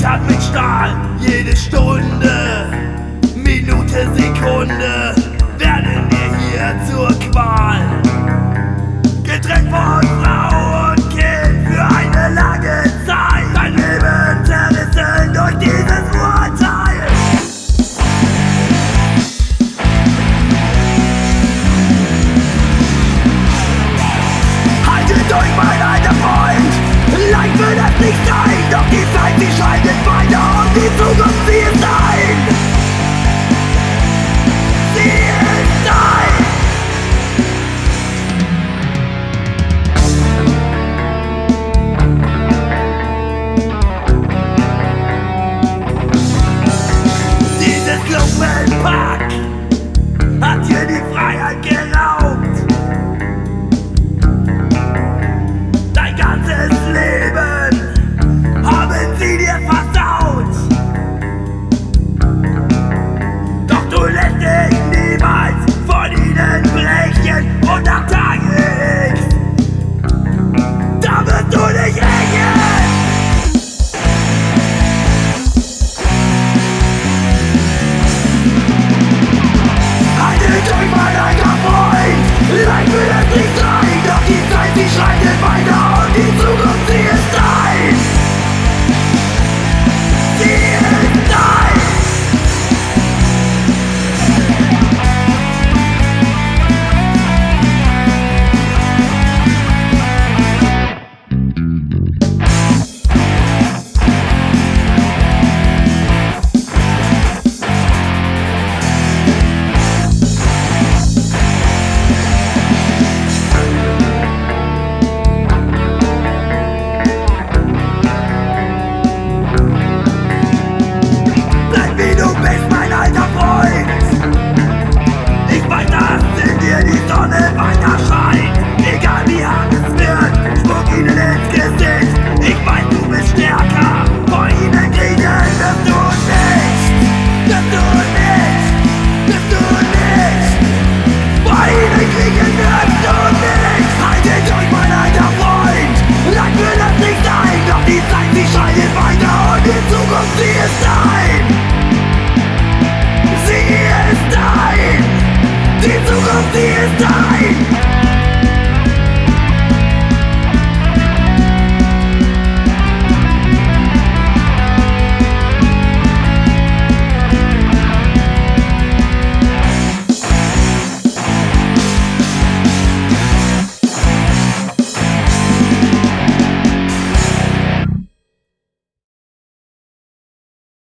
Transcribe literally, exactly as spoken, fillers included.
Hart mit Stahl. Jede Stunde, Minute, Sekunde werden wir hier zur Qual. Getrennt von Frau und Kind für eine lange Zeit. Dein Leben zerrissen durch dieses Urteil. Haltet euch, mein alter Freund, leicht wird es nicht sein. Doch die Zeit, sie schreitet weiter und die Zukunft, sie ist ein. Sie ist ein. Dieses Lumpenpack hat dir die Freiheit geraubt. Dein ganzes Leben haben sie dir versaut. Doch du lässt dich niemals von ihnen brechen. Und nach Tage X, da wirst du dich rächen. Haltet euch, mein alter Freund, leicht wird es nicht sein. Doch die Zeit, sie schreitet weiter und die Zukunft, sie ist dein. Sie ist dein. Die Zukunft, sie ist dein. Sie ist dein. Die Zukunft, sie ist dein.